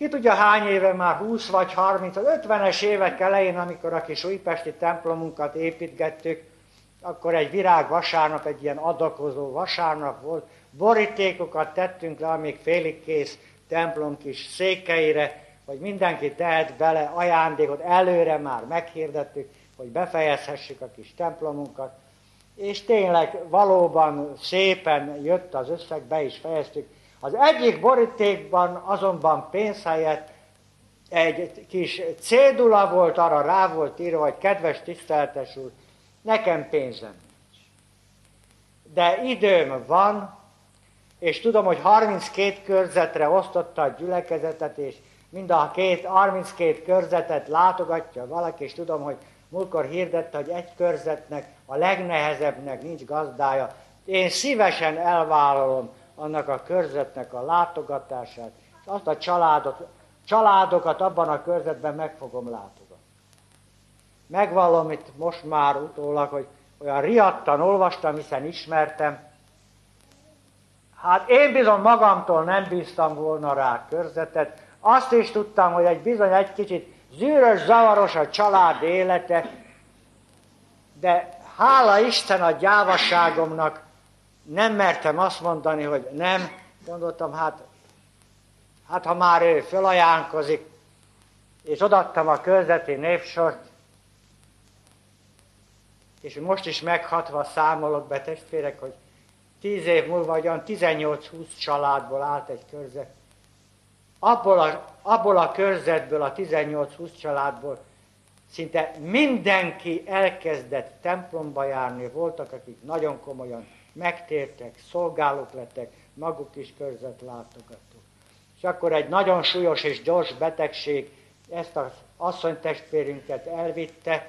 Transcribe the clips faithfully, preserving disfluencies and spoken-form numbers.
Ki tudja hány éve már, húsz vagy harminc, az ötvenes évek elején, amikor a kis újpesti templomunkat építgettük, akkor egy virág vasárnap, egy ilyen adakozó vasárnap volt, borítékokat tettünk le a még félig kész templom kis székeire, hogy mindenki tehet bele ajándékot, előre már meghirdettük, hogy befejezhessük a kis templomunkat, és tényleg valóban szépen jött az összeg, be is fejeztük. Az egyik borítékban azonban pénz helyett egy kis cédula volt, arra rá volt írva, hogy kedves tiszteletes úr, nekem pénzem nincs. De időm van, és tudom, hogy harminckét körzetre osztotta a gyülekezetet, és mind a két, harminckét körzetet látogatja valaki, és tudom, hogy múltkor hirdette, hogy egy körzetnek, a legnehezebbnek nincs gazdája. Én szívesen elvállalom annak a körzetnek a látogatását, és azt a családot, családokat abban a körzetben meg fogom látogatni. Megvallom itt most már utólag, hogy olyan riadtan olvastam, hiszen ismertem. Hát én bizony magamtól nem bíztam volna rá körzetet. Azt is tudtam, hogy egy bizony egy kicsit zűrös, zavaros a család élete, de hála Isten a gyávaságomnak nem mertem azt mondani, hogy nem. Gondoltam, hát, hát ha már ő fölajánlkozik, és odaadtam a körzeti névsort, és most is meghatva számolok be, testvérek, hogy tíz év múlva olyan tizennyolc-húsz családból állt egy körzet. Abból a, abból a körzetből, a tizennyolc-húsz családból szinte mindenki elkezdett templomba járni, voltak, akik nagyon komolyan megtértek, szolgálók lettek, maguk is körzetlátogatók. És akkor egy nagyon súlyos és gyors betegség ezt az asszonytestvérünket elvitte.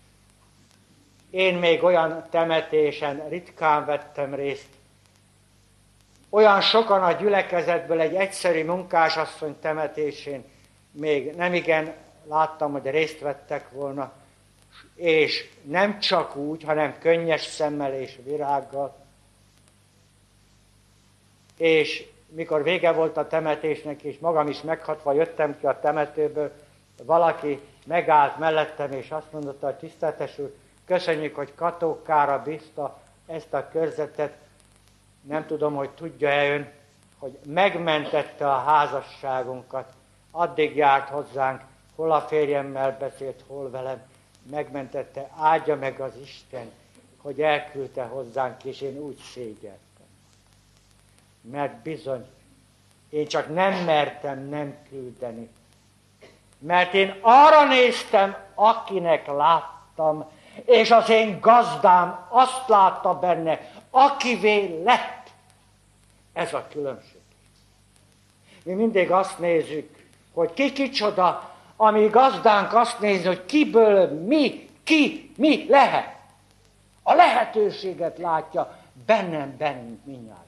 Én még olyan temetésen ritkán vettem részt. Olyan sokan a gyülekezetből egy egyszerű munkásasszony temetésén még nemigen láttam, hogy részt vettek volna, és nem csak úgy, hanem könnyes szemmel és virággal. És mikor vége volt a temetésnek, és magam is meghatva jöttem ki a temetőből, valaki megállt mellettem, és azt mondotta, hogy tiszteletes úr, köszönjük, hogy Katókára bízta ezt a körzetet. Nem tudom, hogy tudja-e ön, hogy megmentette a házasságunkat. Addig járt hozzánk, hol a férjemmel beszélt, hol velem. Megmentette, áldja meg az Isten, hogy elküldte hozzánk, és én úgy szégyeltem. Mert bizony, én csak nem mertem nem küldeni. Mert én arra néztem, akinek láttam, és az én gazdám azt látta benne, akivé lett. Ez a különbség. Mi mindig azt nézzük, hogy ki kicsoda, ami gazdánk azt nézi, hogy kiből mi, ki, mi lehet. A lehetőséget látja bennem, bennünk mindjárt.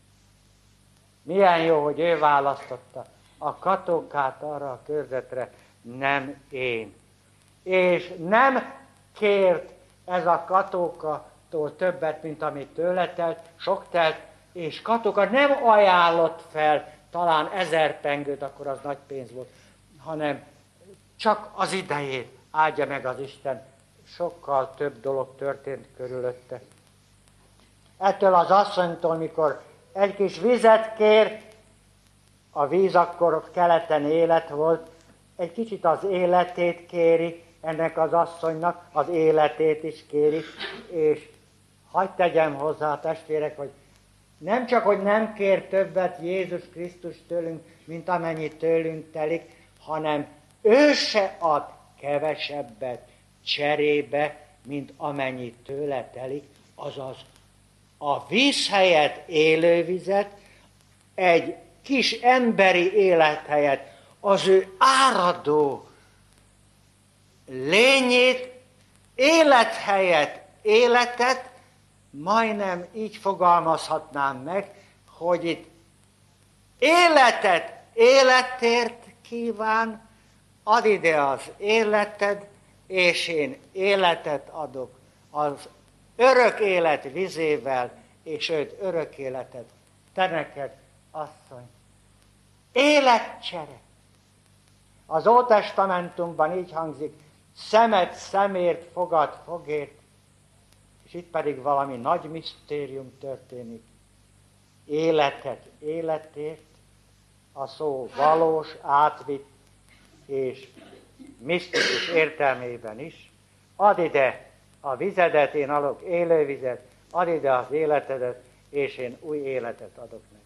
Milyen jó, hogy ő választotta a Katókát arra a körzetre, nem én. És nem kért ez a Katókatól többet, mint amit tőle telt, sok telt, és Katóka nem ajánlott fel talán ezer pengőt, akkor az nagy pénz volt, hanem csak az idejét, áldja meg az Isten, sokkal több dolog történt körülötte. Ettől az asszonytól, mikor egy kis vizet kér, a víz akkor keleten élet volt, egy kicsit az életét kéri, ennek az asszonynak az életét is kéri, és hadd tegyem hozzá, testvérek, hogy nem csak, hogy nem kér többet Jézus Krisztus tőlünk, mint amennyi tőlünk telik, hanem ő se ad kevesebbet cserébe, mint amennyi tőle telik, azaz a víz helyett élővizet, egy kis emberi élet helyett az ő áradó lényét, élet helyett életet, majdnem így fogalmazhatnám meg, hogy itt életet életért kíván, add ide az életed, és én életet adok az örök élet vizével, és őt örök életet. Te neked, asszony, életcsere. Az Ótestamentumban így hangzik, szemet szemért, fogad fogért, és itt pedig valami nagy misztérium történik. Életet életért, a szó valós, átvitt és misztikus értelmében is. Add ide a vizedet, én adok élővizet, add ide az életedet, és én új életet adok neki.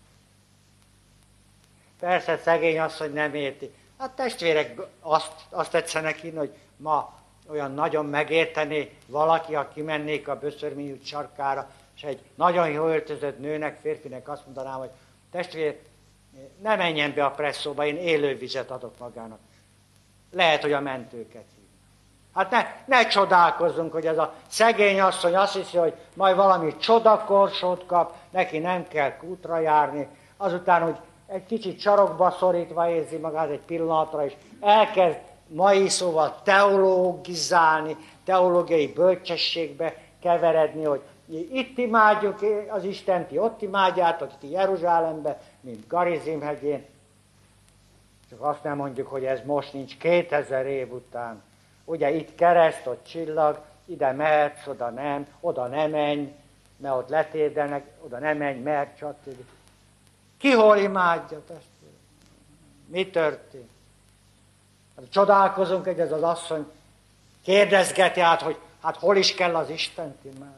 Persze szegény asszony nem érti. Hát testvérek, azt, azt tetszenek hinni, hogy ma olyan nagyon megértené valaki, aki mennék a Böszörmény sarkára, és egy nagyon jó öltözött nőnek, férfinek azt mondanám, hogy testvér, ne menjen be a presszóba, én élővizet adok magának. Lehet, hogy a mentőket hív. Hát ne, ne csodálkozzunk, hogy ez a szegény asszony azt hiszi, hogy majd valami csodakorsót kap, neki nem kell kútra járni, azután, hogy egy kicsit sarokba szorítva érzi magát egy pillanatra, és elkezd mai szóval teológizálni, teológiai bölcsességbe keveredni, hogy itt imádjuk az Istent, ti ott imádjátok, ti Jeruzsálembe, mint Garizim hegyén. Csak azt nem mondjuk, hogy ez most nincs kétezer év után. Ugye itt kereszt, ott csillag, ide mehetsz, oda nem, oda nem menj, mert ott letérdelnek, oda nem menj, mert stb. Ki hol imádja, testvérem? Mi történt? Hát csodálkozunk, hogy ez az asszony kérdezgeti át, hogy hát hol is kell az Istent imádni.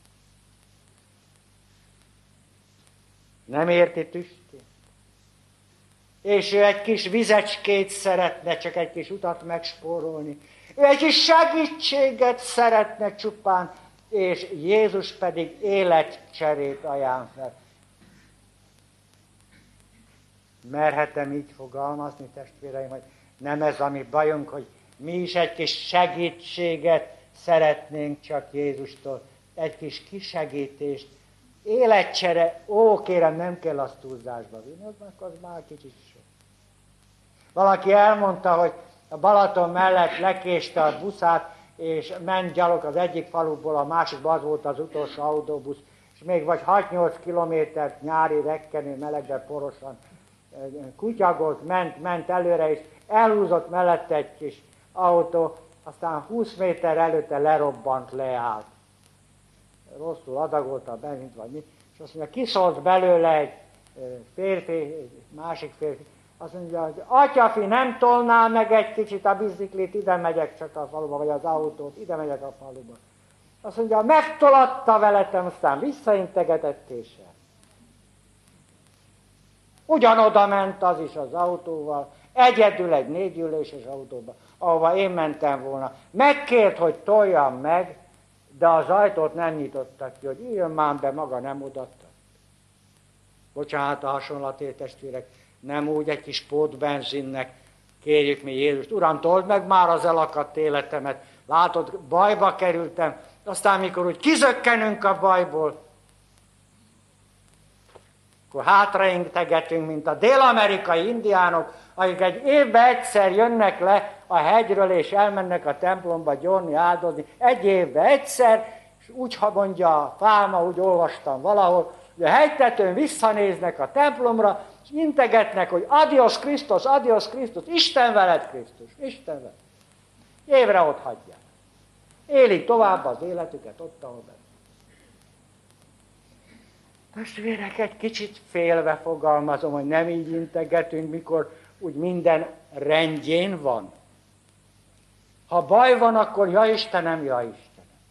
Nem érti tüstét. És ő egy kis vizecskét szeretne, csak egy kis utat megspórolni. Ő egy kis segítséget szeretne csupán, és Jézus pedig életcserét ajánl fel. Merhetem így fogalmazni, testvéreim, hogy nem ez a mi bajunk, hogy mi is egy kis segítséget szeretnénk csak Jézustól, egy kis kisegítést, életcsere, ó, kérem, nem kell azt túlzásba vinni, az, az már kicsit sok. Valaki elmondta, hogy a Balaton mellett lekéste a buszát, és ment gyalog az egyik faluból a másikba, az volt az utolsó autóbusz, és még vagy hat-nyolc kilométert nyári rekkenő melegben porosan kutyagolt, ment, ment előre, és elhúzott mellette egy kis autó, aztán húsz méter előtte lerobbant, leállt. Rosszul adagolta a benzint, vagy mi, és azt mondja, kiszólt belőle egy férfi, egy másik férfi, azt mondja, hogy atyafi, nem tolnál meg egy kicsit a biciklit, ide megyek csak a faluba, vagy az autót, ide megyek a faluba. Azt mondja, megtolatta veletem, aztán visszaintegetett és el. Ugyanoda ment az is az autóval, egyedül egy négyüléses autóba, ahova én mentem volna. Megkért, hogy toljam meg, de az ajtót nem nyitottak ki, hogy üljön már be, maga nem odatta. Bocsánat a hasonlatért, testvérek, nem úgy egy kis pótbenzinnek kérjük mi Jézust. Uram, told meg már az elakadt életemet. Látod, bajba kerültem. Aztán mikor úgy kizökkenünk a bajból, akkor hátraintegetünk, mint a dél-amerikai indiánok, akik egy évben egyszer jönnek le a hegyről, és elmennek a templomba gyorni, áldozni. Egy évben egyszer, és úgy, ha mondja a Pálma, úgy olvastam valahol, hogy a hegytetőn visszanéznek a templomra, és integetnek, hogy adios Krisztus, adios Krisztus, Isten veled Krisztus, Isten veled. Évre ott hagyják. Élik tovább az életüket ott, ahol benne. Testvérek, egy kicsit félve fogalmazom, hogy nem így integetünk, mikor úgy minden rendjén van. Ha baj van, akkor ja Istenem, ja Istenem.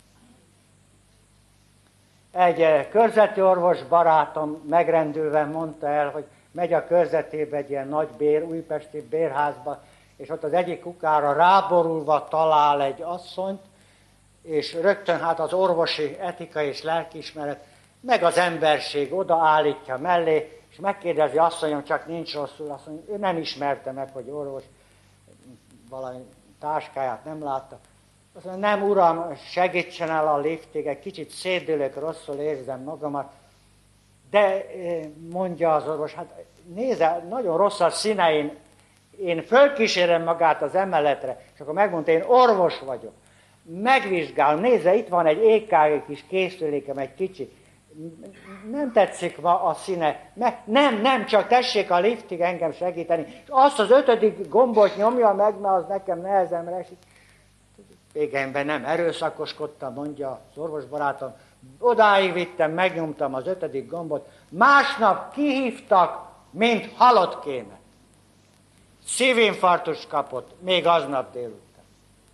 Egy körzeti orvos barátom megrendülve mondta el, hogy megy a körzetébe egy ilyen nagy bér, újpesti bérházba, és ott az egyik kukára ráborulva talál egy asszonyt, és rögtön hát az orvosi etika és lelkiismeret, meg az emberség odaállítja mellé, és megkérdezi, asszonyom, csak nincs rosszul, azt mondja, ő nem ismerte meg, hogy orvos, valami táskáját nem látta. Azt mondja, nem uram, segítsen el a liftig, egy kicsit szédülök, rosszul érzem magamat. De mondja az orvos, hát nézze, nagyon rossz a színe, én, én fölkísérem magát az emeletre, és akkor megmondta, én orvos vagyok. Megvizsgálom, nézze, itt van egy é ká gé kis készülékem, egy kicsi. nem tetszik ma a színe, nem, nem, csak tessék a liftig engem segíteni. Azt az ötödik gombot nyomja meg, mert az nekem nehezemre esik. Végemben nem erőszakoskodtam, mondja az orvosbarátom. Odáig vittem, megnyomtam az ötödik gombot. Másnap kihívtak, mint halott kéne. Szívinfarktust kapott, még aznap délután.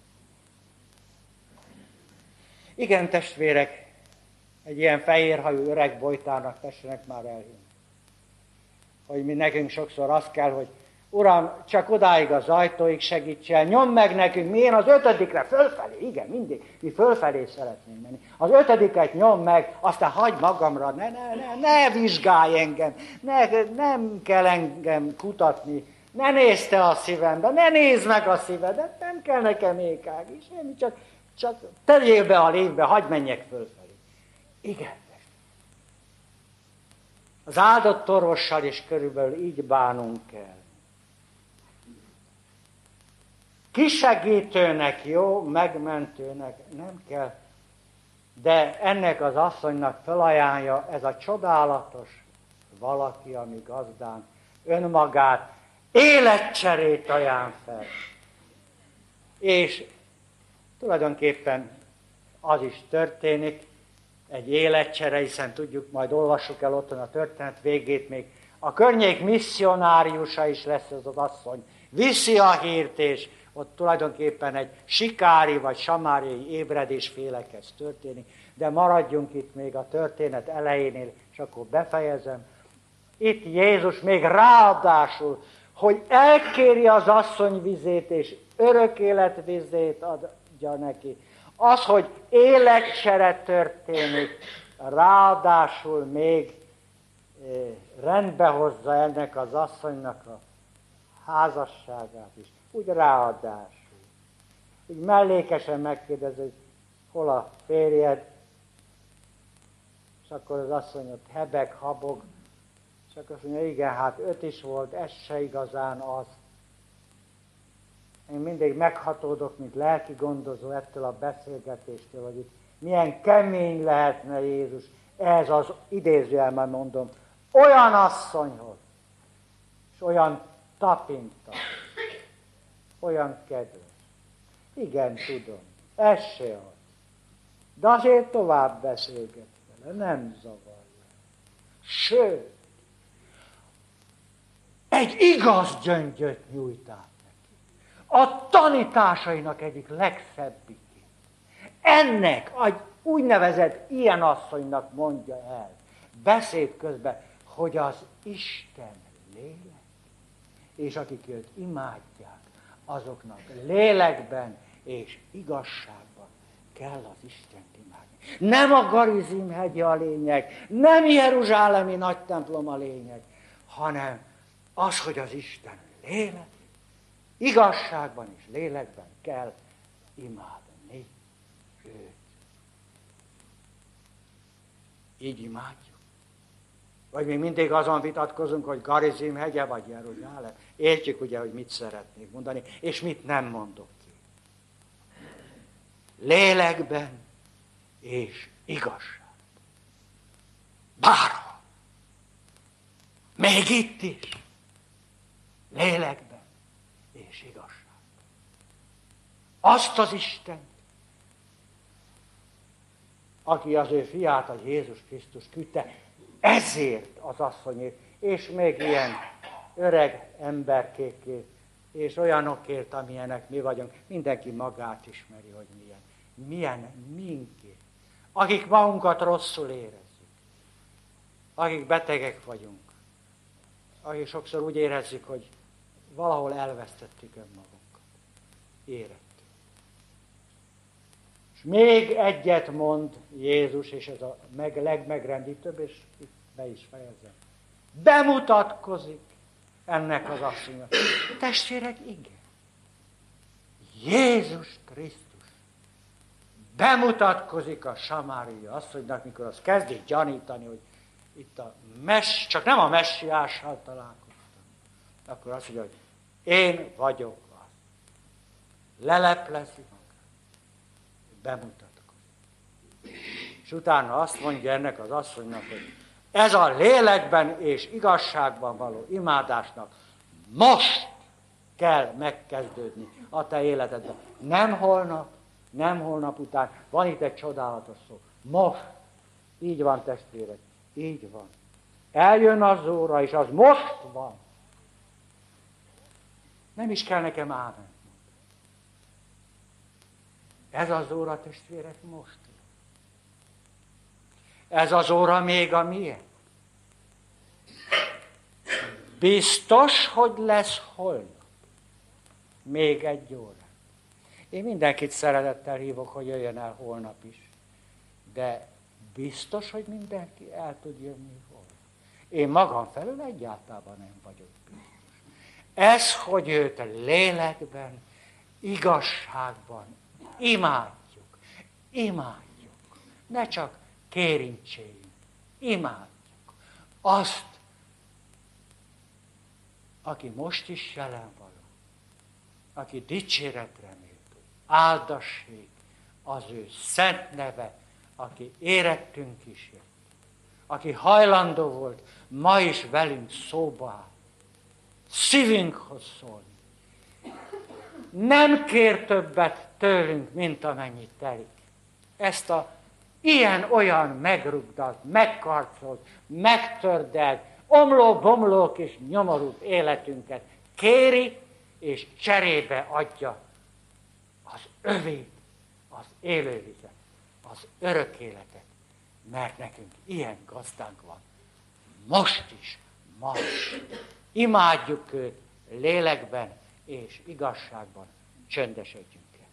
Igen, testvérek, egy ilyen fehérhajú öreg bojtárnak tessenek már elhinni. Hogy mi nekünk sokszor az kell, hogy Uram, csak odáig az ajtóig segíts el, nyomd meg nekünk, milyen az ötödikre, fölfelé, igen, mindig, mi fölfelé szeretnénk menni. Az ötödiket nyomd meg, aztán hagyd magamra, ne, ne, ne, ne vizsgálj engem, ne, nem kell engem kutatni, ne nézd te a szívembe, ne nézd meg a szívedet, nem kell nekem ékág is, semmi, csak, csak tegyél be a lévbe, hagyd menjek fölfelé. Igen. Az áldott orvossal is körülbelül így bánunk kell. Kisegítőnek jó, megmentőnek nem kell, de ennek az asszonynak felajánlja ez a csodálatos valaki, ami gazdán önmagát, életcserét ajánl fel. És tulajdonképpen az is történik, egy életcsere, hiszen tudjuk, majd olvassuk el otthon a történet végét még. A környék misszionáriusa is lesz ez az asszony. Viszi a hírt, és ott tulajdonképpen egy sikári vagy samáriai ébredésféle kezd történni. De maradjunk itt még a történet elejénél, és akkor befejezem. Itt Jézus még ráadásul, hogy elkéri az asszony vizét, és örök élet vizét adja neki. Az, hogy életcsere történik, ráadásul még rendbe hozza ennek az asszonynak a házasságát is. Úgy ráadásul. Úgy mellékesen megkérdezi, hogy hol a férjed, és akkor az asszony ott hebeg, habog, és akkor azt mondja, igen, hát öt is volt, ez se igazán az. Én mindig meghatódok, mint lelki gondozó ettől a beszélgetéstől, hogy itt milyen kemény lehetne Jézus, ez az idézőjelben mondom, olyan asszonyhoz, és olyan tapinta, olyan kedves. Igen, tudom, ez se az. De azért tovább beszélget vele, nem zavarja. Sőt, egy igaz gyöngyöt nyújt át neki. A tanításainak egyik legszebbikét. Ennek a úgynevezett ilyen asszonynak mondja el, beszéd közben, hogy az Isten lélek, és akik őt imádják, azoknak lélekben és igazságban kell az Istent imádni. Nem a Garizim hegye a lényeg, nem jeruzsálemi nagy templom a lényeg, hanem az, hogy az Isten lélek, igazságban és lélekben kell imádni őt. Így imádjuk. Vagy mi mindig azon vitatkozunk, hogy Garizim hegye vagy Jeruzsálem. Értjük ugye, hogy mit szeretnék mondani, és mit nem mondok ki. Lélekben és igazságban. Bárhol. Még itt is. Lélekben és igazságban. Azt az Isten, aki az ő fiát, a Jézus Krisztus küldte, ezért az asszonyért, és még ilyen öreg emberkékért, és olyanokért, amilyenek mi vagyunk. Mindenki magát ismeri, hogy milyen. Milyen minkért. Akik magunkat rosszul érezzük. Akik betegek vagyunk. Akik sokszor úgy érezzük, hogy valahol elvesztettük önmagunkat. Érettük. És még egyet mond Jézus, és ez a meg, legmegrendítőbb, és itt be is fejezem. Bemutatkozik ennek az asszonynak. Testvérek, igen. Jézus Krisztus bemutatkozik a samáriai asszonynak, mikor az kezdik gyanítani, hogy itt a mess, csak nem a messiással találkoztam. Akkor azt mondja, hogy én vagyok az. Leleplezi magát. Bemutatkozik. És utána azt mondja ennek az asszonynak, hogy ez a lélekben és igazságban való imádásnak most kell megkezdődni a te életedben. Nem holnap, nem holnap után. Van itt egy csodálatos szó. Most. Így van, testvérek. Így van. Eljön az óra, és az most van. Nem is kell nekem ámen. Ez az óra, testvérek, most. Ez az óra még a miénk. Biztos, hogy lesz holnap. Még egy óra. Én mindenkit szeretettel hívok, hogy jöjjön el holnap is. De biztos, hogy mindenki el tud jönni holnap. Én magam felül egyáltalán nem vagyok biztos. Ez, hogy őt lélekben, igazságban imádjuk. Imádjuk. Ne csak kérincséljünk. Imádjuk. Azt, aki most is jelen való, aki dicséretre méltó, áldassék az ő szent neve, aki érettünk is jött, aki hajlandó volt ma is velünk szóba áll, szívünkhoz szólni. Nem kér többet tőlünk, mint amennyit telik. Ezt a ilyen-olyan megrugdalt, megkarcolt, megtördelt, omló-bomlók és nyomorult életünket kéri, és cserébe adja az övét, az élővizet, az örök életet, mert nekünk ilyen gazdánk van. Most is, ma is. Imádjuk őt lélekben és igazságban, csöndesedjünk el.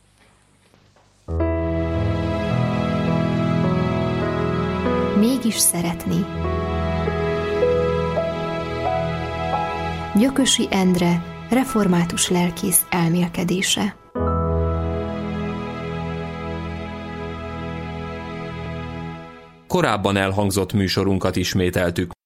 Mégis szeretni. Gyökösi Endre, református lelkész elmélkedése. Korábban elhangzott műsorunkat ismételtük.